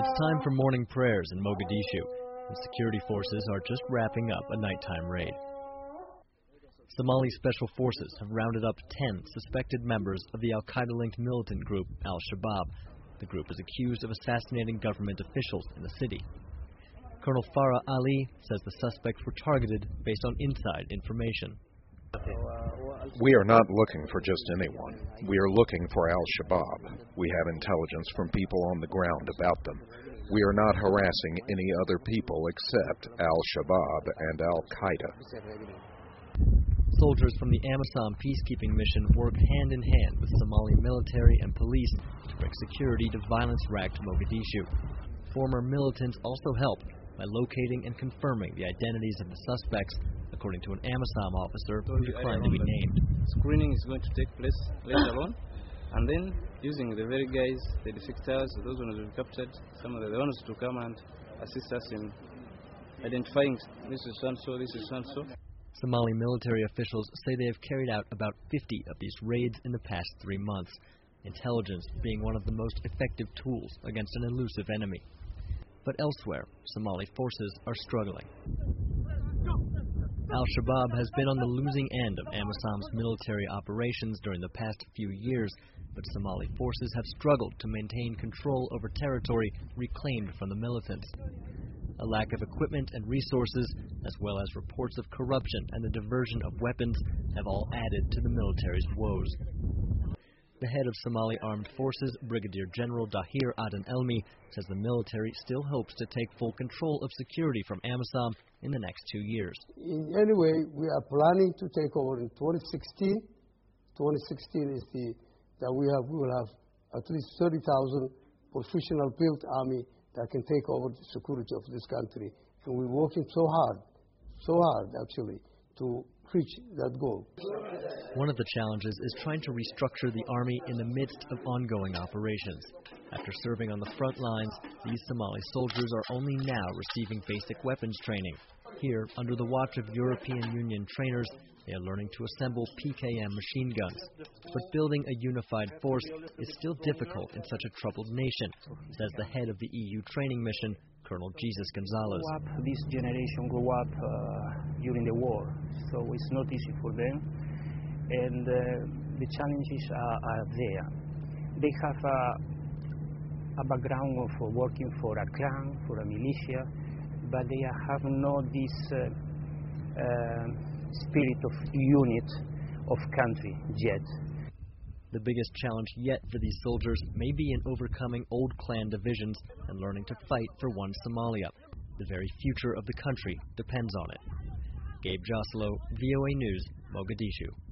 It's time for morning prayers in Mogadishu, and security forces are just wrapping up a nighttime raid. Somali special forces have rounded up 10 suspected members of the al-Qaeda-linked militant group Al-Shabaab. The group is accused of assassinating government officials in the city. Colonel Farah Ali says the suspects were targeted based on inside information. We are not looking for just anyone. We are looking for Al-Shabaab. We have intelligence from people on the ground about them. We are not harassing any other people except Al-Shabaab and Al-Qaeda. Soldiers from the AMISOM peacekeeping mission work hand in hand with Somali military and police to bring security to violence-racked Mogadishu. Former militants also help by locating and confirming the identities of the suspects, according to an AMISOM officer who declined to be named. Screening is going to take place later on, and then using the very guys, the defectors, those ones who were captured, some of the ones to come and assist us in identifying this is so-and-so, this is so-and-so. Somali military officials say they have carried out about 50 of these raids in the past 3 months, intelligence being one of the most effective tools against an elusive enemy. But elsewhere, Somali forces are struggling. Al-Shabaab has been on the losing end of AMISOM's military operations during the past few years, but Somali forces have struggled to maintain control over territory reclaimed from the militants. A lack of equipment and resources, as well as reports of corruption and the diversion of weapons, have all added to the military's woes. The head of Somali Armed Forces, Brigadier General Dahir Aden Elmi, says the military still hopes to take full control of security from AMISOM in the next 2 years. In any way, we are planning to take over in 2016. 2016 is that we will have at least 30,000 professional built army that can take over the security of this country. And we're working so hard actually, to reach that goal. One of the challenges is trying to restructure the army in the midst of ongoing operations. After serving on the front lines, these Somali soldiers are only now receiving basic weapons training. Here, under the watch of European Union trainers, they are learning to assemble PKM machine guns. But building a unified force is still difficult in such a troubled nation, says the head of the EU training mission, Colonel Jesus Gonzalez. This generation grew up during the war, so it's not easy for them. And the challenges are there. They have a background of working for a clan, for a militia, but they have not this spirit of unit of country yet. The biggest challenge yet for these soldiers may be in overcoming old clan divisions and learning to fight for one Somalia. The very future of the country depends on it. Gabe Joselo, VOA News, Mogadishu.